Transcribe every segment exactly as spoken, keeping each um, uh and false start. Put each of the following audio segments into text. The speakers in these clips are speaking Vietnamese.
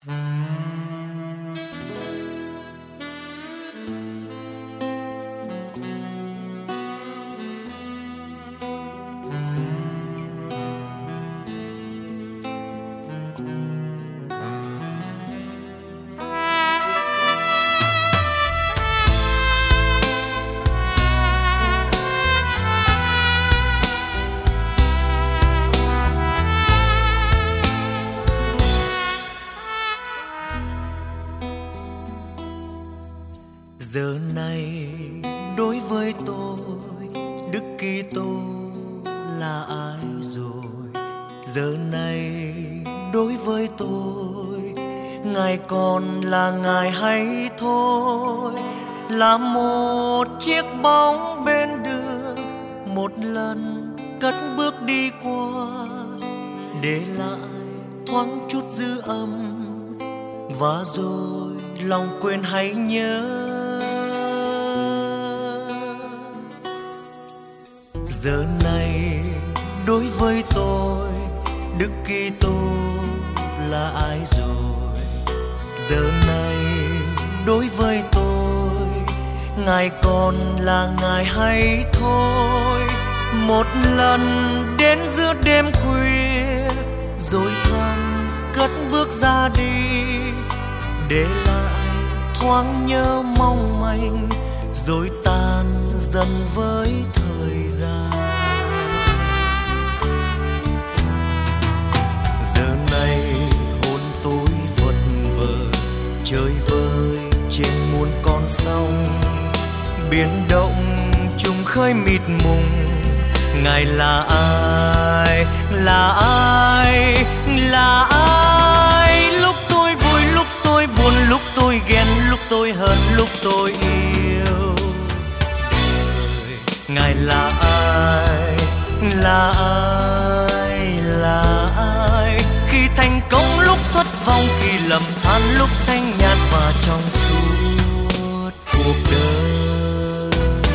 Giờ này đối với tôi, Đức Kitô là ai rồi? Giờ này đối với tôi, Ngài còn là Ngài hay thôi? Là một chiếc bóng bên đường, một lần cất bước đi qua, để lại thoáng chút dư âm, và rồi lòng quên hay nhớ. Giờ này đối với tôi, Đức Kitô là ai rồi? Giờ này đối với tôi, Ngài còn là Ngài hay thôi? Một lần đến giữa đêm khuya, rồi thầm cất bước ra đi, để lại thoáng nhớ mong manh, rồi tan dần với thời gian. Giờ này hồn tôi vật vờ chơi vơi trên muôn con sông, biển động trùng khơi mịt mùng. Ngài là ai, là ai, là ai? Lúc tôi vui, lúc tôi buồn, lúc tôi ghen, lúc tôi hận, lúc tôi yêu. Ngài là ai, là ai, là ai? Khi thành công, lúc thất vọng, khi lầm than, lúc thanh nhàn và trong suốt cuộc đời.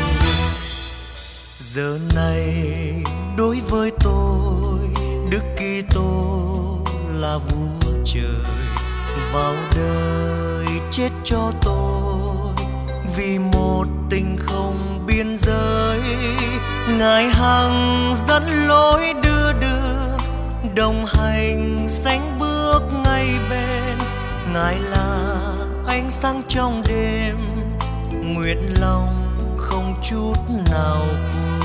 Giờ này đối với tôi, Đức Kitô là vua trời, vào đời chết cho tôi, vì một tình không biên giới. Ngài hằng dẫn lối đưa đường, đồng hành sánh bước ngay bên. Ngài là ánh sáng trong đêm, nguyện lòng không chút nào quên.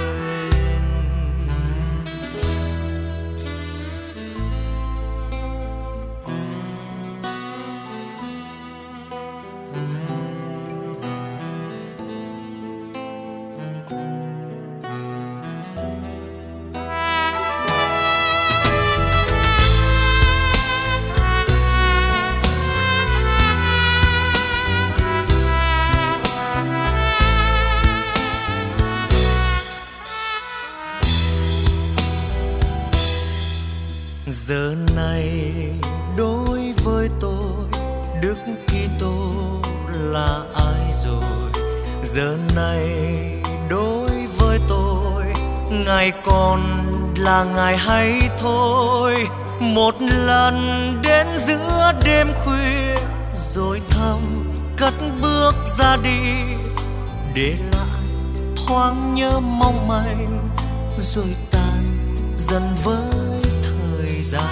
Giờ này đối với tôi, Đức Kitô là ai rồi? Giờ này đối với tôi, Ngài còn là Ngài hay thôi? Một lần đến giữa đêm khuya, rồi thầm cất bước ra đi, để lại thoáng nhớ mong manh, rồi tan dần với thời gian.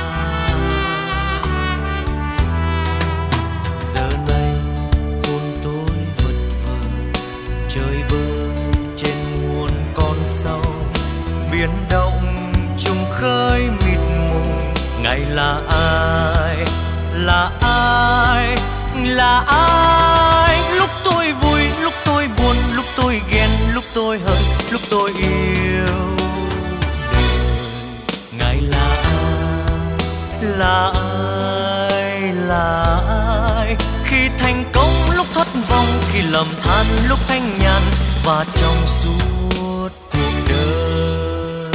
Giờ này hồn tôi vật vờ chơi vơi trên muôn con sông, biển động trùng khơi mịt mùng. Ngài là ai, là ai, là ai? Lúc tôi vui, lúc tôi buồn, lúc tôi ghen, lúc tôi hận, lúc tôi yêu. Ngài là ai, là ai, là ai? Khi thành công, lúc thất vọng, khi lầm than, lúc thanh nhàn và trong suốt cuộc đời.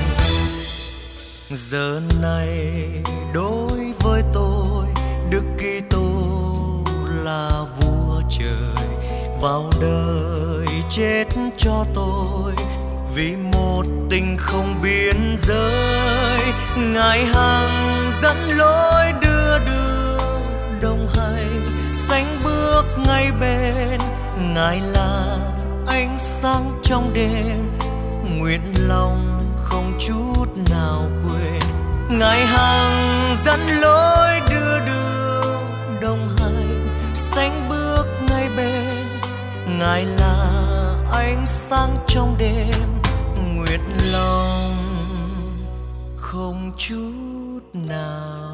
Giờ này đối với tôi, Đức Kitô là vua trời, vào đời chết cho tôi, vì một tình không biên giới. Ngài hằng dẫn lối đưa đường, Ngài là ánh sáng trong đêm, nguyện lòng không chút nào quên. Ngài hằng dẫn lối đưa đường đồng hành, sánh bước ngay bên. Ngài là ánh sáng trong đêm, nguyện lòng không chút nào